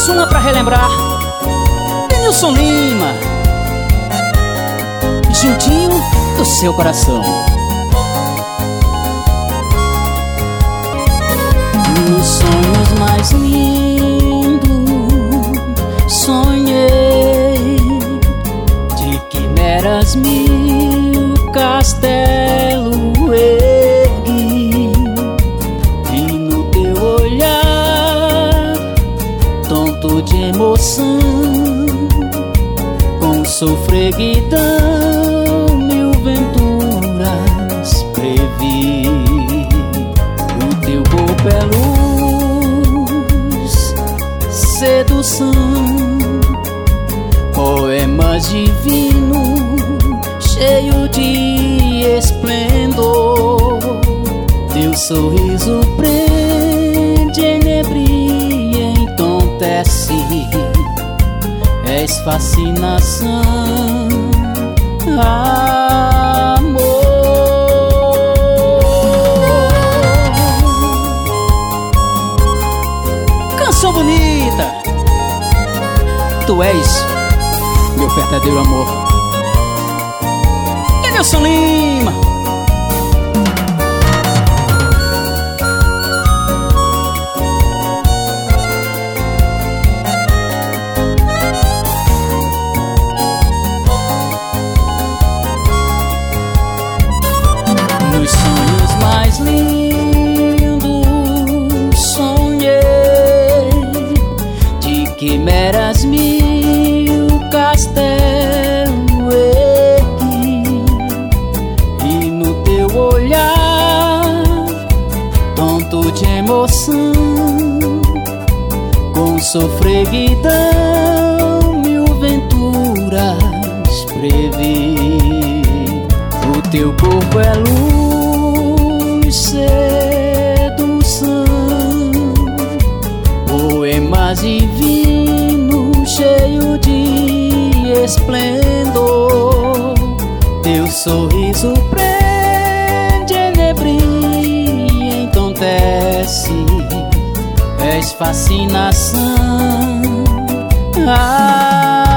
Mais uma pra relembrar Denilson Lima, juntinho do seu coração. Nos sonhos mais lindos sonhei de quimeras mil castelos ergui, e no teu olhar tonto de emoção, com sofreguidão mil venturas previ. O teu corpo é luz, sedução, poemas divinos, cheio de esplendor. Teu sorriso prende, enebria, entontece, és fascinação, amor. Canção bonita, tu és meu verdadeiro amor. Denilson Lima. Nos sonhos mais lindos sonhei de quimeras mil castelos ergui, e no teu olhar tonto de emoção, com sofreguidão mil venturas previ. O teu corpo é luz, sedução, poemas divinos, cheio de esplendor. Teu sorriso prende, enebria, entontece, és fascinação, amor.